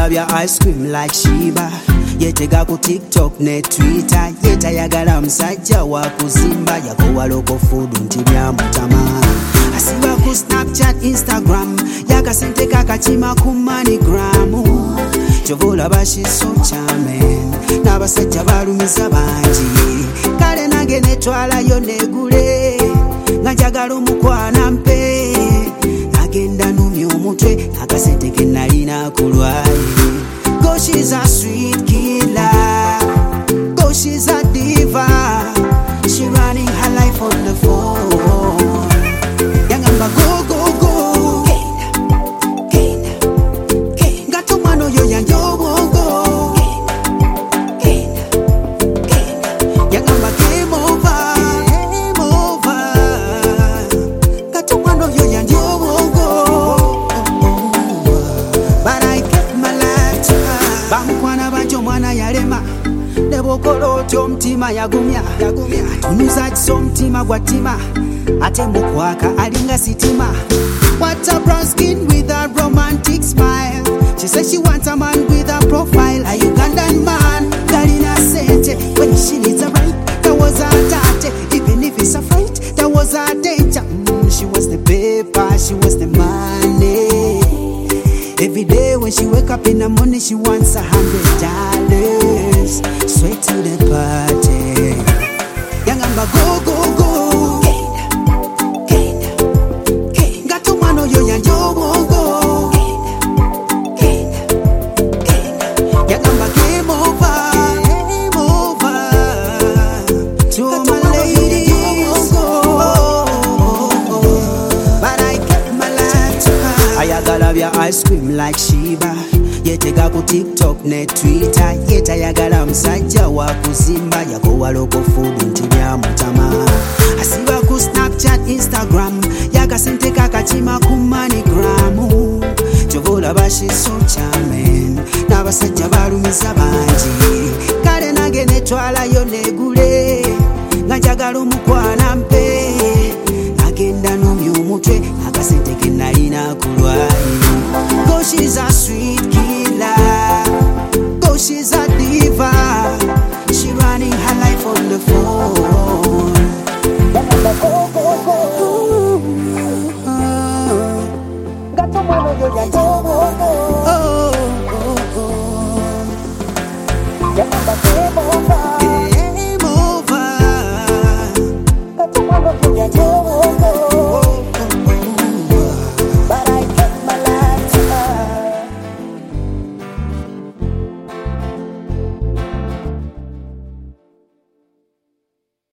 bya ice cream like Shiba. Yetega ku TikTok ne Twitter. Yetayagala musajja wa kuzimba. Yakowa local food nti byamutama. Asiba ku Snapchat, Instagram. Yakasente kakachima ku MoneyGram. Chovola bashi so charming. N'abasajja balumiza bangi. Kale nange netwalayo negule. Nga njagala omukwana mpe. Nagenda numya omutwe. Nakasente ke nalina kulwaye. Go, she's a sweet killer. Go, she's a diva. She running her life on the phone. Yangamba go, go, go. Kena, kena, kena. Gato mano yo yanjo go. Kena, kena, kena. Yangamba game over, game over. Gato mano yo yanjo go. But I kept my life to her. Bamukwana banjo mwana yalema. Nebokolo otyo omutima yagumya. Atunuza kiso omutima gwatima. Ate mukwaka alinga sitima. What a brown skin with a romantic smile. She says she wants a man with a profile. A Ugandan man, galina sente. When she needs a right, that was a tate. Even if it's a fight, that was a danger. She was the paper, she was the money. Every day when she wake up in the morning, she wants $100. Straight to the party. Yangamba go, go, go. Kena, kena, kena. Gato mano yo yanjo go. Kena, kena, kena. Yangamba game over, game over. To my ladies, but I kept my life to her. Ayagala bya ice cream like Shiba. Yetega ku TikTok ne Twitter. Yetayagala musajja wa kuzimba. Yakowa local food nti byamutama. Asiba ku Snapchat, Instagram. Yakasente kakachima ku MoneyGram. Chovola bashi so charming. N'abasajja balumiza bangi. Kale nange netwalayo negule. Nga njagala omukwana mpe. Nagenda numya omutwe. Akasente ke nalina kulwaye. Go, she's a sweet killer. Go, she's a diva. She running her life on the phone. Go, go, go. Gato mano yo yanjo go. Game over. Gato mano yo yanjo go.